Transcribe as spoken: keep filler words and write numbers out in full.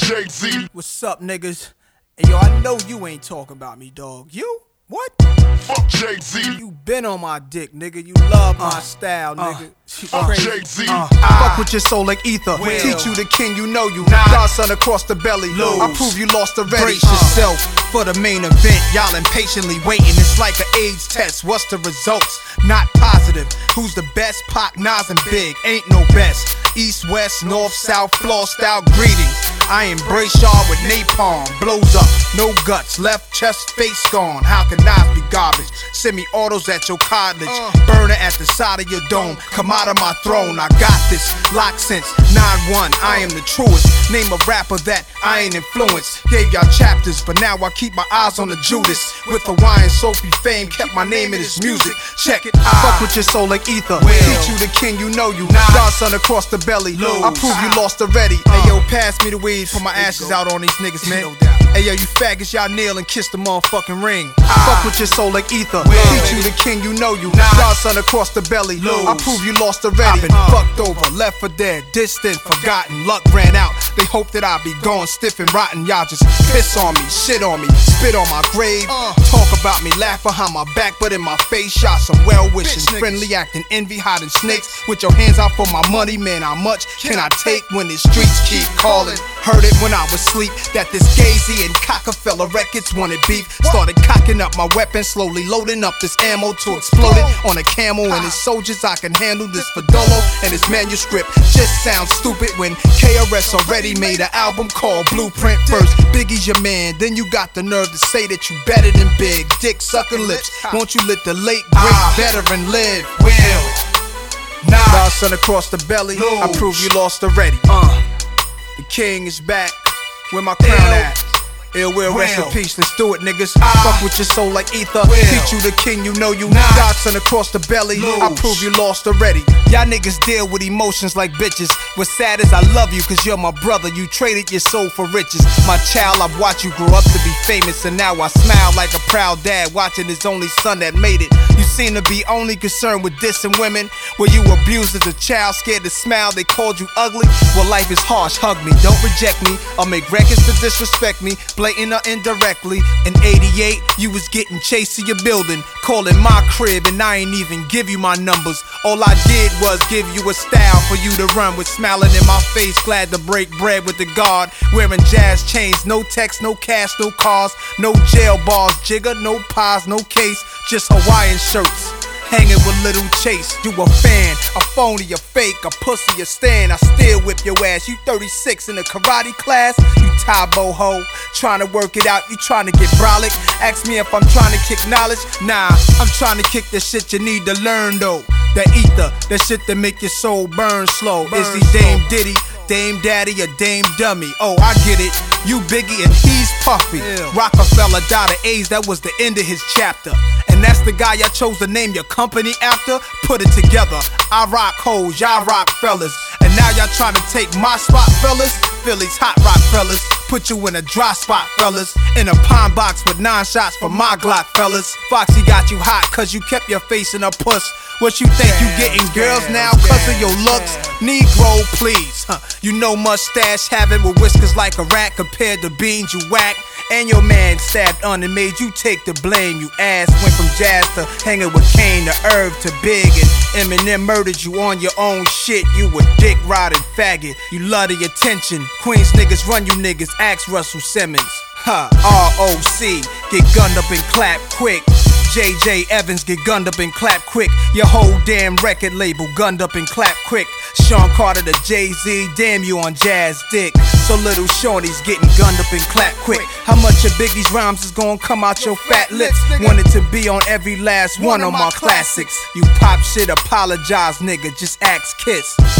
Jay-Z. What's up, niggas? And yo, I know you ain't talking about me, dog. You? What? Fuck Jay-Z. You been on my dick, nigga. You love my uh, style, nigga. Uh, Fuck Jay-Z. Uh, fuck with your soul like ether. Will. Teach you the king, you know you. Godson across the belly. Lose. I prove you lost already. Brace uh. yourself for the main event. Y'all impatiently waiting. It's like an AIDS test. What's the results? Not positive. Who's the best? Pac, Nas, and Big. Ain't no best. East, west, north, south, floor style greetings. I embrace y'all with napalm. Blows up, no guts. Left chest, face gone. How can Nas be garbage? Semi-autos at your cartilage. Uh. Burner at the side of your dome. Come out of my throne. I got this. Lock since nine one. I am the truest. Name a rapper that I ain't influenced. Gave y'all chapters, but now I keep my eyes on the Judas. With Hawaiian Sophie fame, kept my name in his music. Check it. I fuck with your soul like ether. Will. Teach you the king, you know you. Godson across the belly. Lose. I prove you lost already. Uh. Hey yo, pass me the weed. Put my ashes out on these niggas, man. No doubt. Hey yo, you faggots, y'all kneel and kiss the motherfucking ring. I fuck with your soul like ether. Will. Teach you the king, you know you. Godson across the belly. Lose. I prove you lost already. I've been uh. fucked over, left for dead, distant, forgotten. Luck ran out. They hope that I'll be gone stiff and rotten. Y'all just piss on me, shit on me, spit on my grave. Uh. Talk about me, laugh behind my back, but in my face, shot some well-wishing, friendly acting, envy, hiding snakes. With your hands out for my money, man, how much can I take when the streets keep calling? Heard it when I was asleep, that this Gazy and Cockefeller records wanted beef. Started cocking up my weapon, slowly loading up this ammo to explode it on a camel and his soldiers. I can handle this Fadolo and his manuscript. Just sounds stupid when K R S already made an album called Blueprint. First, Biggie's your man, then you got the nerve to say that you better than Big. Dick sucking lips, won't you let the late great veteran live? Will. Nah. Godson across the belly, Lose. I prove you lost already. Uh. The king is back, where my crown Ill. At? Ill will, rest in peace, let's do it, niggas. Uh, Fuck with your soul like ether. Will. Teach you the king, you know you. Nah. Godson across the belly, Lose. I prove you lost already. Y'all niggas deal with emotions like bitches. What's sad is I love you, cause you're my brother. You traded your soul for riches. My child, I've watched you grow up to be famous, and now I smile like a proud dad watching his only son that made it. You seem to be only concerned with dissing women. Were you abused as a child, scared to smile, they called you ugly? Well, life is harsh, hug me, don't reject me. I'll make records to disrespect me, blatant or indirectly. In eighty-eight, you was getting chased to your building, calling my crib, and I ain't even give you my numbers. All I did was give you a style for you to run with, smiling in my face, glad to break bread with the guard. Wearing jazz chains, no text, no cash, no cars, no jail bars, jigger, no pies, no case, just Hawaiian shirts. Hanging with Little Chase, you a fan, a phony, a fake, a pussy, a stand. I still whip your ass. You thirty-six in a karate class, you Tybo ho. Trying to work it out, you trying to get brolic. Ask me if I'm trying to kick knowledge. Nah, I'm trying to kick the shit you need to learn though. That ether, that shit that make your soul burn slow. Burn Is he Dame Diddy, Dame Daddy, or Dame Dummy? Oh, I get it. You Biggie and he's Puffy. Ew. Rockefeller died of AIDS, that was the end of his chapter. And that's the guy y'all chose to name your company after? Put it together. I rock hoes, y'all rock fellas. And now y'all trying to take my spot, fellas? Philly's hot rock fellas. Put you in a dry spot, fellas. In a pine box with nine shots for my Glock, fellas. Foxy got you hot cause you kept your face in a puss. What you think you getting girls now cause of your looks? Negro, please. Huh. You know mustache having with whiskers like a rat compared to beans you whack. And your man stabbed on and made you take the blame. You ass went from jazz to hanging with Kane to Irv to Big. And Eminem murdered you on your own shit. You a dick riding faggot. You love the attention. Queens niggas run you niggas. Ask Russell Simmons. Huh. R O C. Get gunned up and clap quick. J J Evans get gunned up and clap quick. Your whole damn record label gunned up and clap quick. Sean Carter to Jay-Z, damn you on Jazz Dick. So little Shorty's getting gunned up and clap quick. How much of Biggie's rhymes is gonna come out your fat lips? Wanted to be on every last one of my classics. You pop shit, apologize nigga, just ask Kiss.